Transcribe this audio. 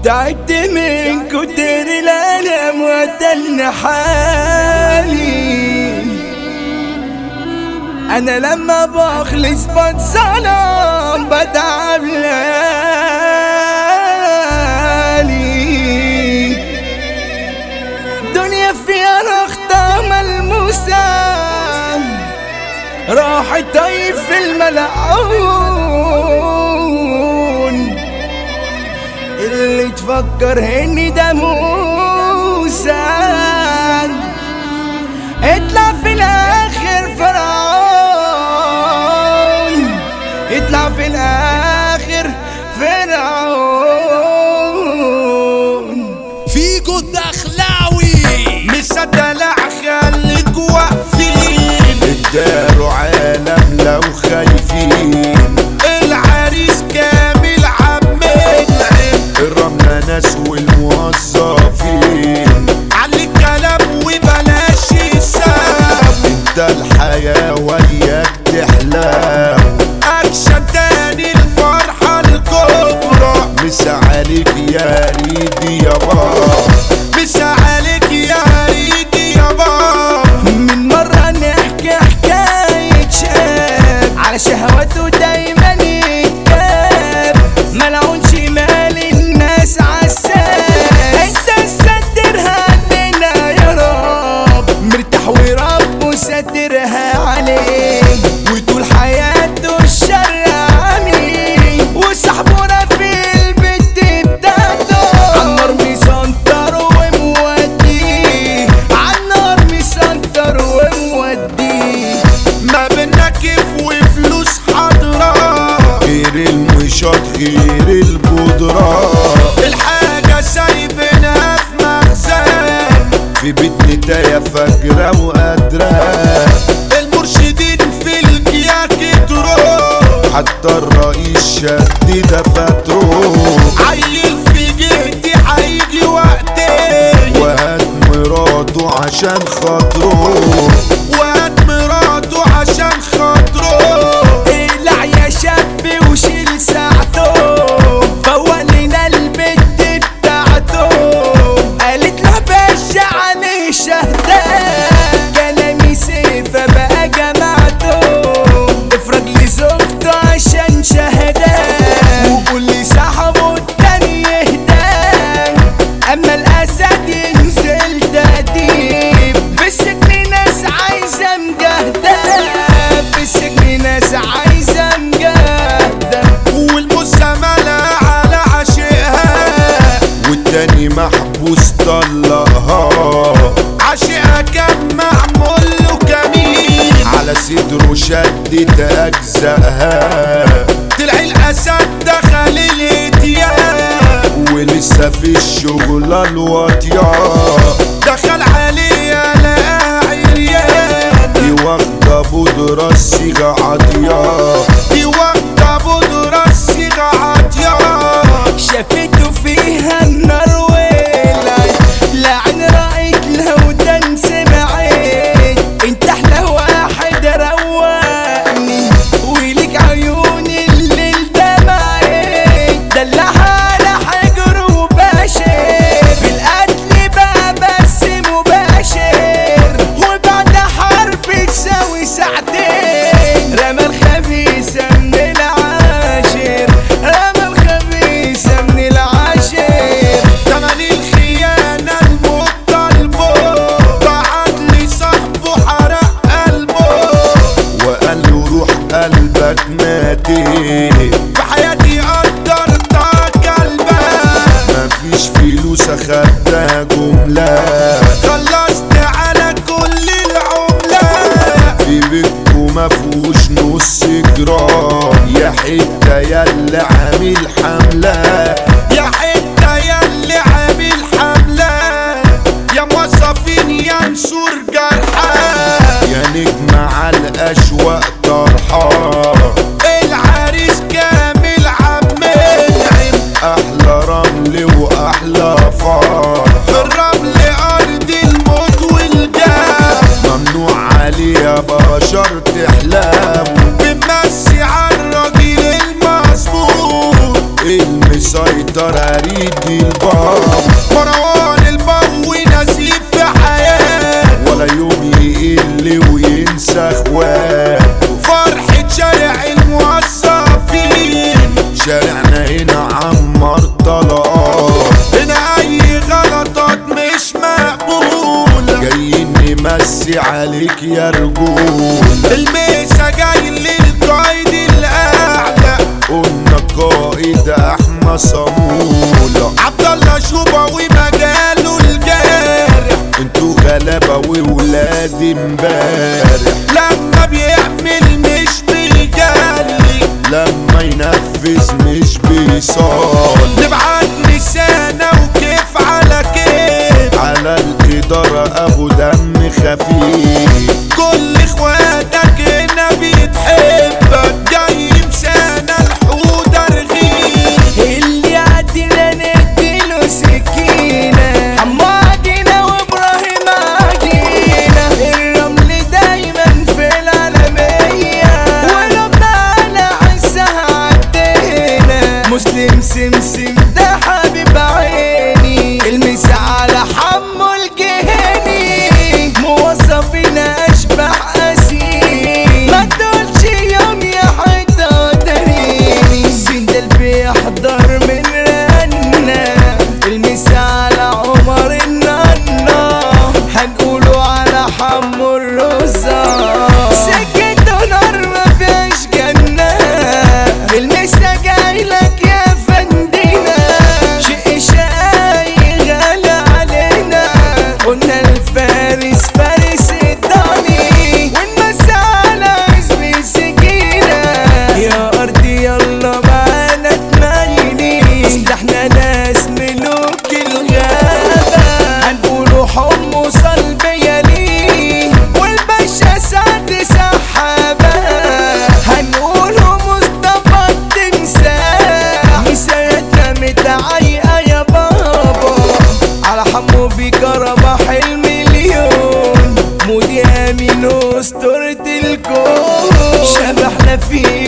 تعبت من كتر الألم وتلني حالي. أنا لما بخلص بتصنم بتعب ليالي. دنيا فيها رخطة ملموسة راحت طيب في الملعون. اللي تفكر اني ده موسى اطلع في الاخر فرعون. اطلع في الاخر فرعون. فيجو الدخلاوي مصدق لا خليك واقفين. الدار عالم لو خايفين. العريس كامل عمين. الرملة ناس والموظفين. علي الكلام وبلاش يسام. انت الحياة وياك تحلم. اكشن تاني الفرحة الكبرى. مسا عليك يا ريدي يا بابا. مسا عليك يا ريدي يا بابا. من مرة نحكي حكاية شاب على شهواته دايما يتكاب. ملعون شمال الناس عالساس. انت سترها علينا يا رب. مرتاح ورب سترها عليه. وطول حياته الشر عمي. وصاحبنا في البيت بتاعته عالنار مسنطر وموديه. عالنار مسنطر وموديه. ما بينا كيف وفلوس حاضرة. غير المشاط غير البودرة. الحاجة سايبينها في مخزن. في بيت نتايا فاكرة وقادرة. المرشدين في الكياك تروح. حتى الرئيس شد دفاتره. عيل في جهتي هيجي وقتي. وهات مراته عشان خاطره. وهات مراته عشان خاطره. اقلع يا شاب وشيل ساعته. فوق لنا البت بتاعته. قالت له باشا عليه شهدة. كلامي سيفة بقى جمعته. افرج لي زوجته عشان شهدة. وقول لي صاحبه التاني يهدى. اما الاسد ينزل تأديب. في السجن ناس عايزة مجاهدة. في السجن ناس عايزة مجاهدة. والمزملة على عشقها. والتاني محبوس طلقها. عشقها كان معمول له كمين. على صدره شدت أجزائها. طلع الأسد دخل الاتيان. ولسه في الشغلة الواطية. دخل عليها لقاها عريان. دي واخدة بودرة الصيغة عاطية. دي واخدة بودرة الصيغة عاطية. شافته فيها النار ولعت. لعن رأيت لو ده سمعت. انت احلى واحد روقني. وليك عيون الليل دمعت. دلعها على حجر وباشر. في القتل بقى بس مباشر. وبعد حرب تساوي ساعتين. رمى الخبيثة من العاشر. رمى الخبيثة من العاشر. تمن الخيانة المطالبه. بعت لي صاحبه حرق قلبه. وقال له روح قلبك ماتت. في حياتي قدرتها كلبة. مفيش فلوس أخدتها جملة. خلصت على كل العملة. في بيتكو مفهوش نص جرام. يا حتة ياللي عامل حملة. يا حتة ياللي عامل حملة. يا موظفين يا نسور جرحى. يا نجم على الأشواق طرحة. العريس كامل عمين. أحلى رمل وأحلى فار. في الرمل أرض الموت والجاه. ممنوع عليها بشر تحلم. بنمسي عالراجل المظبوط. المسيطر أريد البابا. صمولة. عبد الله شوبة ومجاله الجارح، انتوا غلابة وولاد امبارح، لما بيعمل مش بيجلي، لما ينفذ مش بيصال. نبعت لسانة وكيف على كيف، على الإدارة أبو دم خفيف. كل اخواتك هنا بيتحبك، جاي مسانة الحودة رغيف، اللي عدينا نديله سكينة، حمادينا وابراهيم عجينة، الرمل دايما في العالمية، ولبنا على عزها عدينا، مسلم سمسم ده حبيب عيني، المسا على حمو الجهني، موظفين اشبح اسير، ما تقولش يوم يا حدا داريني، سندل بيحضر من رنا، المسا على عمر النانا، هنقوله على حمو الرزا، سكته نار ما فيهاش جنة، المسا جايلك يا فندينا، شيء شاي غالي علينا، قلنا الفارس فارس الضاني، والمسا على اسم سكينة، يا أرضي يلا معانا تميني، اصل احنا ناس ملوك الغابة، هنقوله حمص البيالي، والباشا سعد سحابة، هنقوله مصطفى التمساح، مسايتنا متعيقة يا بابا، على حمو بكرم حلم اليوم، مودي امين اسطورة الكون، شبحنا فيه